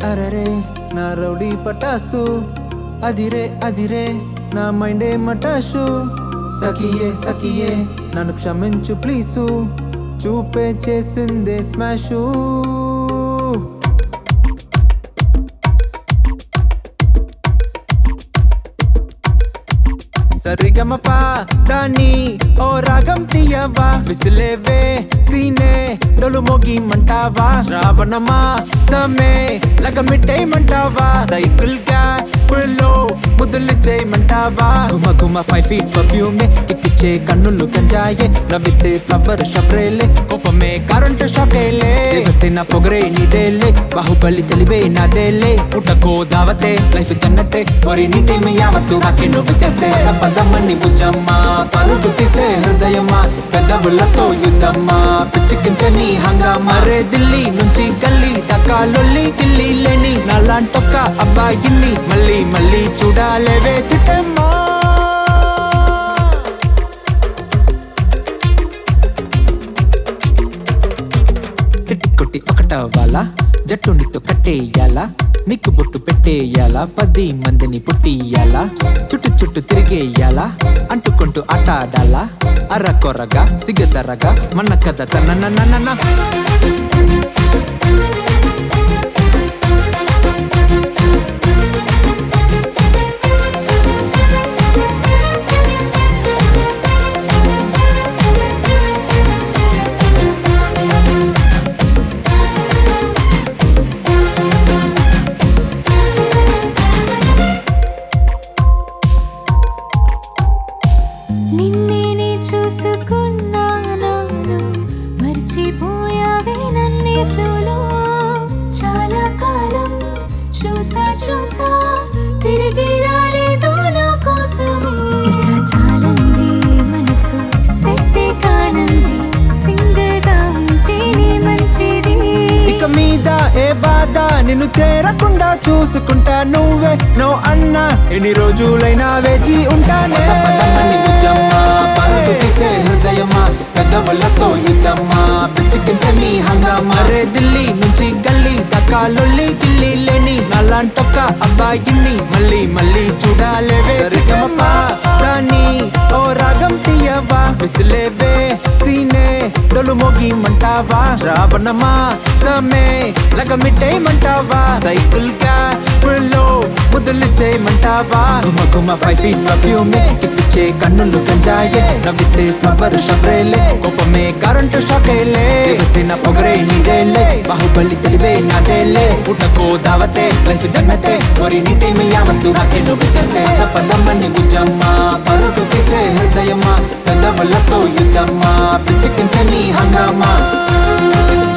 అరరే నా రౌడీ పటాసు అదిరే నా మైండే మటాషు సఖియే నన్ను క్షమించు ప్లీజు చూపే చేసిందే స్మాషు సరిగమపా దాని ఓ రాగం తీయవా విసిలేవే సీనే డొలు మోగి మంటావా శ్రావణమా సమే లగమిట్టేయమంటావా సైకిల్ గా పుల్లో ముద్దులు చేయమంటావా గుమ 5 feet పర్ఫ్యూమే కిక్కిచ్చే కన్నులు గంజాయే నవ్వితే ఫ్లవర్ షఫ్రేలే కోపమే కరెంట్ షాకేలే దేవసేన పొగరే నీదేలే బాహుబలి తెలివే నాదేలే పుట్టకో దావతే లైఫ్ జన్నతే ఒరి నీ టైం యావత్తు నాకే నువ్వు చేస్తే పదమ్మని బుజ్జమ్మా పరుగు తీసే హృదయమా పెదవులతో యుద్ధమ్మా పిచ్చికించని హంగామా రే ఢిల్లీ నుంచి గల్లీ దాకా లొల్లి గిల్లి లేని నాలాంటొక్క అబ్బాయిని మళ్ళీ చూడాలేవే చిట్టమ్మా తిట్టి ఒకటవ్వాలా జట్టు నీతో కట్టేయాలా నీకు బొట్టు పెట్టేయాలా 10 మందిని పుట్టియాలా చుట్టు తిరిగేయాలా అంటుకుంటూ ఆట ఆడాలా అరకొరగా సిగదరగా మన కథ తన నిన్నే చూసుకున్నాను మర్చిపోయావే నన్నే ఫ్లోలో చాలా కాలం చూసా తిరిగి రాలేదు నా కోసమే ఇక చాలంది మనసు సెట్టే కానంది సింగగా ఉంటేనే మంచిది ఇక మీద ఏ బాధ నిన్ను చేరకుండా చూసుకుంటా నువ్వే నో అన్నా ఎన్ని రోజులైనా వేచి ఉంటానే పరుగు తీసే హృదయమా పెదవులతో యుద్ధమ్మా పిచ్చికించని హంగామా రే ఢిల్లీ నుంచి గల్లీ దాకా లొల్లి గిల్లి లేని నాలాంటొక్క అబ్బాయిని మళ్ళీ చూడాలేవే సరిగమపా దాని ఓ రాగం తీయవా విసిలేవే సీనే డొలు మోగి మంటావా శ్రావణమా సమే లగమిట్టేయమంటావా సైకిల్ గా పుల్లో ముద్దులు చేయమంటావా గుమ 5 feet పర్ఫ్యూమే కిక్కిచ్చే కన్నులు గంజాయే నవ్వితే ఫ్లవర్ షఫ్రేలే కోపమే కరెంట్ షాకేలే దేవసేన పొగరే నీదేలే బాహుబలి తెలివే నాదేలే పుట్టకో దావతే లైఫ్ జన్నతే ఒరి నీ టైం యావత్తు నాకే నువ్వు చేస్తే పదమ్మని బుజ్జమ్మా పరుగు తీసే హృదయమా పెదవులతో యుద్ధమ్మా పిచ్చికించని హంగామా